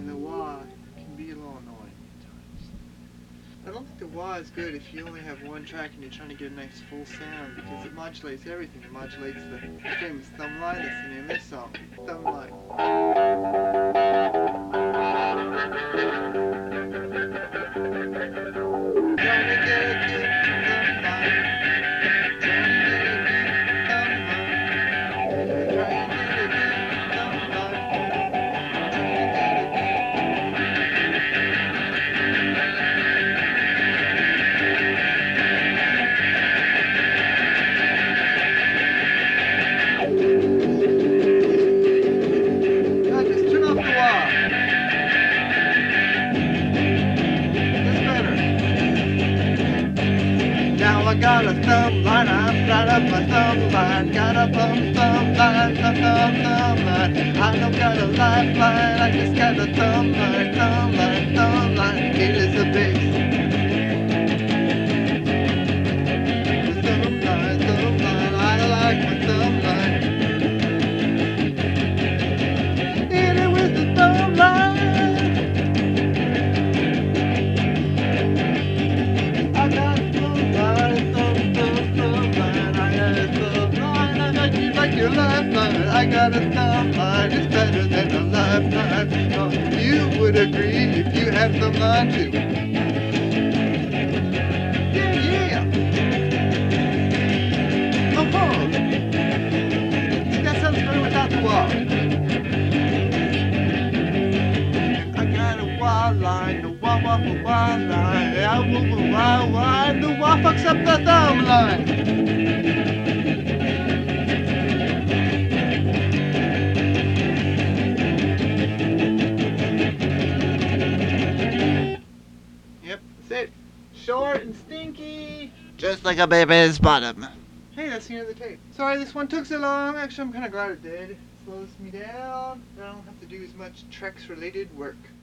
and the wah can be a little annoying at times. I don't think the wah is good if you only have one track and you're trying to get a nice full sound, because it modulates everything. It modulates the famous thumb line that's the name of this song. Thumb line. Trying to get a good thumb line. Trying to get a good thumb line. Trying to get a good thumb line. Just turn off the wah. That's better. Now I got a thumb line, I've got up my thumb line, got a thumb line, thumb line. I don't got a lifeline, I just got a thumb line. It is a bass. Thumb line, I like my thumb line. Hit it with the thumb line. I got a thumb line, thumb line. I got a thumb line, I got you like your lifeline. I got a thumb line, it's better than a lifeline. Oh, you would agree if you had thumb line too. Yeah. Oh, that sounds better without the wah. I got a wah line, the wah line. I wah, the wah fucks up the thumb line. Yep, that's it. Short and stinky. Just like a baby's bottom. Hey, that's the end of the tape. Sorry this one took so long. Actually, I'm kind of glad it did. It slows me down. I don't have to do as much Trex related work.